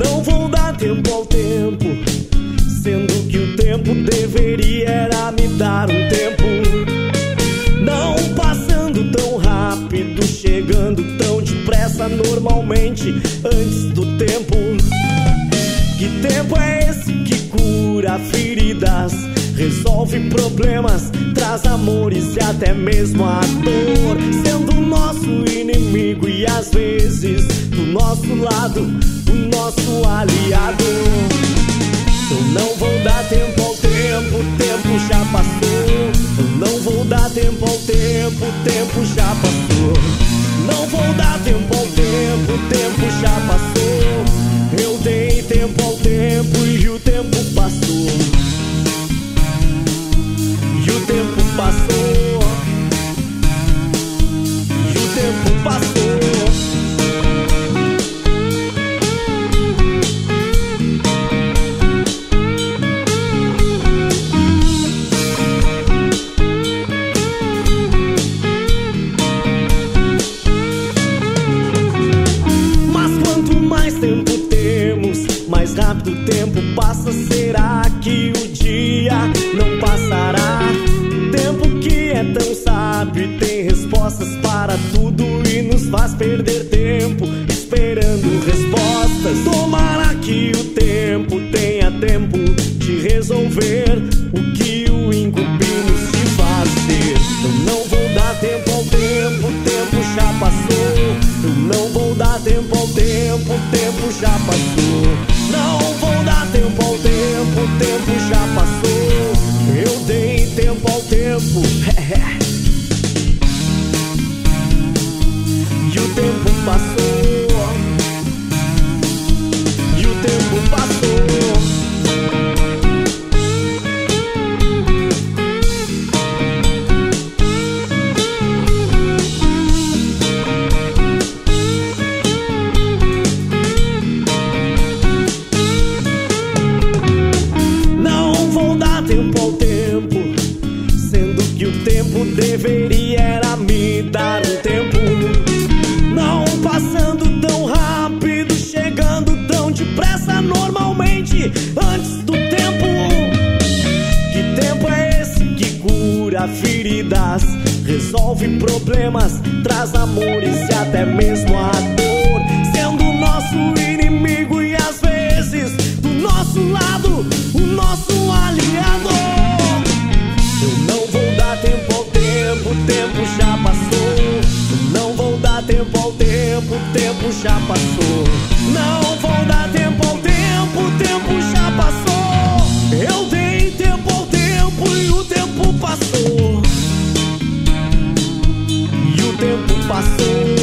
não vou dar tempo ao tempo, sendo que o tempo deveria era me dar um tempo. Não passando tão rápido, chegando tão depressa normalmente antes do tempo. Que tempo é esse que cura feridas, resolve problemas, traz amores e até mesmo a dor, sendo nosso inimigo e às vezes do nosso lado o nosso aliado. Eu não vou dar tempo ao tempo, o tempo já passou. Eu não vou dar tempo ao tempo, o tempo já passou. Não vou dar tempo ao tempo, o tempo já passou. Eu dei tempo ao tempo e o tempo passou. E o tempo passou. E o tempo passou. Tempo temos, mais rápido o tempo passa. Será que o dia não passará? Tempo que é tão sábio e tem respostas para tudo e nos faz perder tempo esperando respostas. Tomara que o tempo tenha tempo de resolver o que o incumbimos de fazer. Eu não vou dar tempo ao tempo, o tempo já passou. Eu não vou dar tempo ao tempo, o tempo já passou. Não vou dar tempo ao tempo, o tempo já passou. Eu dei tempo ao tempo. E o tempo passou. E o tempo passou. Tempo ao tempo, sendo que o tempo deveria era me dar um tempo. Não passando tão rápido, chegando tão depressa normalmente antes do tempo. Que tempo é esse que cura feridas, resolve problemas, traz amores e até mesmo a dor, sendo nosso inimigo e às vezes do nosso lado o nosso aliado. Eu não vou dar tempo ao tempo, o tempo já passou. Eu não vou dar tempo ao tempo, o tempo já passou. Não vou dar tempo ao tempo, o tempo já passou. Eu dei tempo ao tempo e o tempo passou. E o tempo passou.